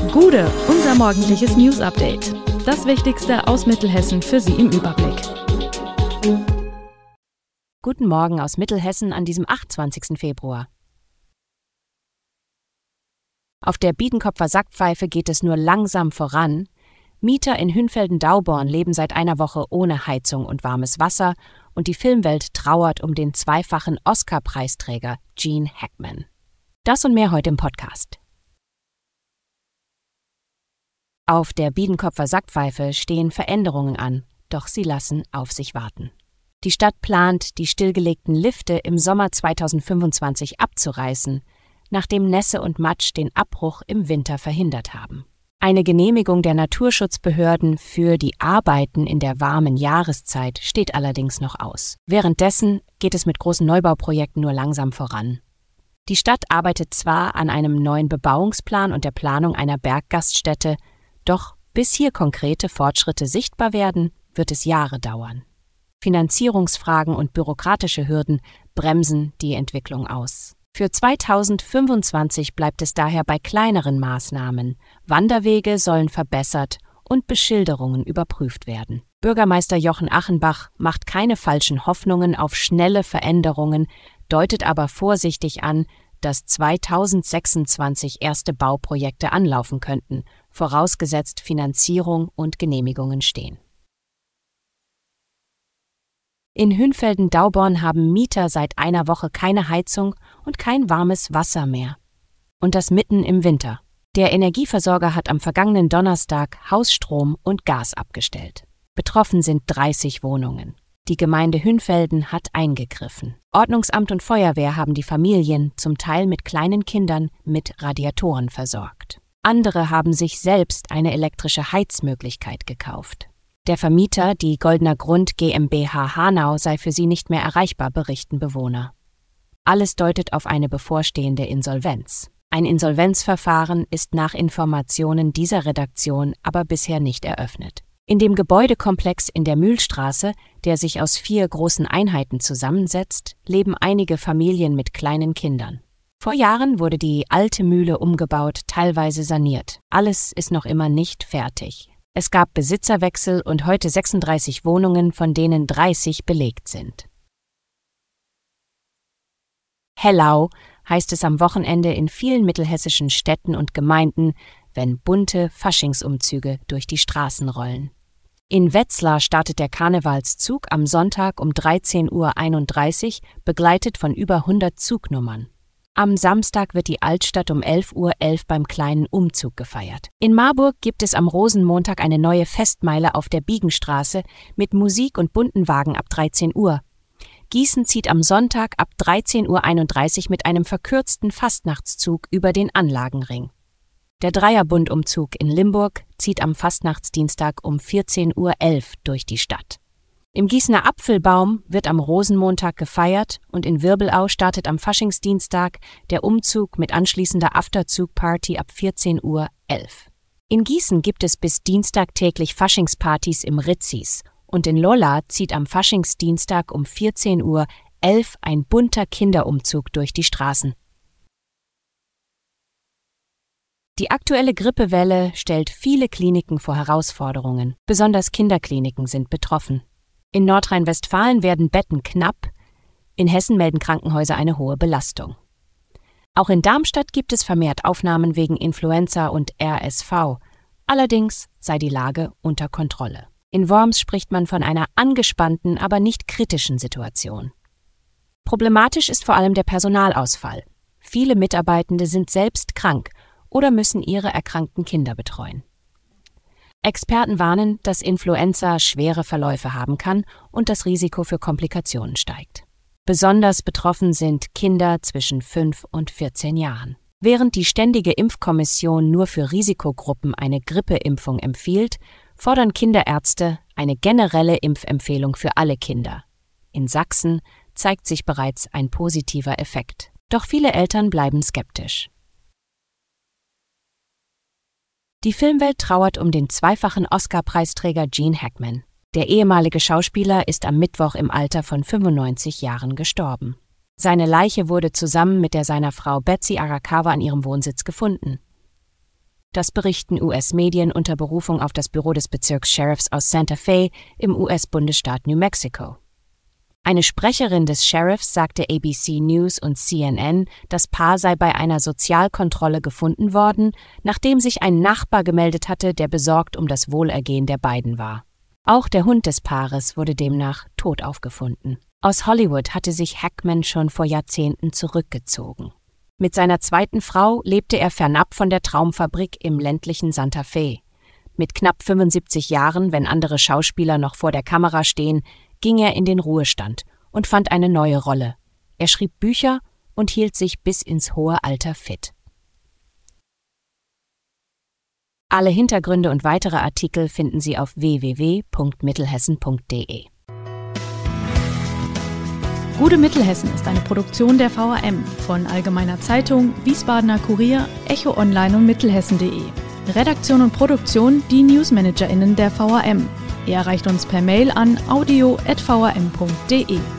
Gude, unser morgendliches News-Update. Das Wichtigste aus Mittelhessen für Sie im Überblick. Guten Morgen aus Mittelhessen an diesem 28. Februar. Auf der Biedenkopfer Sackpfeife geht es nur langsam voran. Mieter in Hünfelden-Dauborn leben seit einer Woche ohne Heizung und warmes Wasser und die Filmwelt trauert um den zweifachen Oscar-Preisträger Gene Hackman. Das und mehr heute im Podcast. Auf der Biedenkopfer Sackpfeife stehen Veränderungen an, doch sie lassen auf sich warten. Die Stadt plant, die stillgelegten Lifte im Sommer 2025 abzureißen, nachdem Nässe und Matsch den Abbruch im Winter verhindert haben. Eine Genehmigung der Naturschutzbehörden für die Arbeiten in der warmen Jahreszeit steht allerdings noch aus. Währenddessen geht es mit großen Neubauprojekten nur langsam voran. Die Stadt arbeitet zwar an einem neuen Bebauungsplan und der Planung einer Berggaststätte, doch bis hier konkrete Fortschritte sichtbar werden, wird es Jahre dauern. Finanzierungsfragen und bürokratische Hürden bremsen die Entwicklung aus. Für 2025 bleibt es daher bei kleineren Maßnahmen. Wanderwege sollen verbessert und Beschilderungen überprüft werden. Bürgermeister Jochen Achenbach macht keine falschen Hoffnungen auf schnelle Veränderungen, deutet aber vorsichtig an, dass 2026 erste Bauprojekte anlaufen könnten, vorausgesetzt Finanzierung und Genehmigungen stehen. In Hünfelden-Dauborn haben Mieter seit einer Woche keine Heizung und kein warmes Wasser mehr. Und das mitten im Winter. Der Energieversorger hat am vergangenen Donnerstag Hausstrom und Gas abgestellt. Betroffen sind 30 Wohnungen. Die Gemeinde Hünfelden hat eingegriffen. Ordnungsamt und Feuerwehr haben die Familien, zum Teil mit kleinen Kindern, mit Radiatoren versorgt. Andere haben sich selbst eine elektrische Heizmöglichkeit gekauft. Der Vermieter, die Goldener Grund GmbH Hanau, sei für sie nicht mehr erreichbar, berichten Bewohner. Alles deutet auf eine bevorstehende Insolvenz. Ein Insolvenzverfahren ist nach Informationen dieser Redaktion aber bisher nicht eröffnet. In dem Gebäudekomplex in der Mühlstraße, der sich aus 4 großen Einheiten zusammensetzt, leben einige Familien mit kleinen Kindern. Vor Jahren wurde die alte Mühle umgebaut, teilweise saniert. Alles ist noch immer nicht fertig. Es gab Besitzerwechsel und heute 36 Wohnungen, von denen 30 belegt sind. Hellau heißt es am Wochenende in vielen mittelhessischen Städten und Gemeinden, wenn bunte Faschingsumzüge durch die Straßen rollen. In Wetzlar startet der Karnevalszug am Sonntag um 13:31 Uhr, begleitet von über 100 Zugnummern. Am Samstag wird die Altstadt um 11:11 Uhr beim kleinen Umzug gefeiert. In Marburg gibt es am Rosenmontag eine neue Festmeile auf der Biegenstraße mit Musik und bunten Wagen ab 13 Uhr. Gießen zieht am Sonntag ab 13:31 Uhr mit einem verkürzten Fastnachtszug über den Anlagenring. Der Dreierbundumzug in Limburg zieht am Fastnachtsdienstag um 14:11 Uhr durch die Stadt. Im Gießener Apfelbaum wird am Rosenmontag gefeiert und in Wirbelau startet am Faschingsdienstag der Umzug mit anschließender Afterzug-Party ab 14:11 Uhr. In Gießen gibt es bis Dienstag täglich Faschingspartys im Ritzis und in Lolla zieht am Faschingsdienstag um 14:11 Uhr ein bunter Kinderumzug durch die Straßen. Die aktuelle Grippewelle stellt viele Kliniken vor Herausforderungen. Besonders Kinderkliniken sind betroffen. In Nordrhein-Westfalen werden Betten knapp, in Hessen melden Krankenhäuser eine hohe Belastung. Auch in Darmstadt gibt es vermehrt Aufnahmen wegen Influenza und RSV. Allerdings sei die Lage unter Kontrolle. In Worms spricht man von einer angespannten, aber nicht kritischen Situation. Problematisch ist vor allem der Personalausfall. Viele Mitarbeitende sind selbst krank oder müssen ihre erkrankten Kinder betreuen. Experten warnen, dass Influenza schwere Verläufe haben kann und das Risiko für Komplikationen steigt. Besonders betroffen sind Kinder zwischen 5 und 14 Jahren. Während die Ständige Impfkommission nur für Risikogruppen eine Grippeimpfung empfiehlt, fordern Kinderärzte eine generelle Impfempfehlung für alle Kinder. In Sachsen zeigt sich bereits ein positiver Effekt. Doch viele Eltern bleiben skeptisch. Die Filmwelt trauert um den zweifachen Oscar-Preisträger Gene Hackman. Der ehemalige Schauspieler ist am Mittwoch im Alter von 95 Jahren gestorben. Seine Leiche wurde zusammen mit der seiner Frau Betsy Arakawa an ihrem Wohnsitz gefunden. Das berichten US-Medien unter Berufung auf das Büro des Bezirks-Sheriffs aus Santa Fe im US-Bundesstaat New Mexico. Eine Sprecherin des Sheriffs sagte ABC News und CNN, das Paar sei bei einer Sozialkontrolle gefunden worden, nachdem sich ein Nachbar gemeldet hatte, der besorgt um das Wohlergehen der beiden war. Auch der Hund des Paares wurde demnach tot aufgefunden. Aus Hollywood hatte sich Hackman schon vor Jahrzehnten zurückgezogen. Mit seiner zweiten Frau lebte er fernab von der Traumfabrik im ländlichen Santa Fe. Mit knapp 75 Jahren, wenn andere Schauspieler noch vor der Kamera stehen, ging er in den Ruhestand und fand eine neue Rolle. Er schrieb Bücher und hielt sich bis ins hohe Alter fit. Alle Hintergründe und weitere Artikel finden Sie auf www.mittelhessen.de. Gute Mittelhessen ist eine Produktion der VRM von Allgemeiner Zeitung, Wiesbadener Kurier, Echo Online und Mittelhessen.de. Redaktion und Produktion die NewsmanagerInnen der VRM. Ihr erreicht uns per Mail an audio@vrm.de.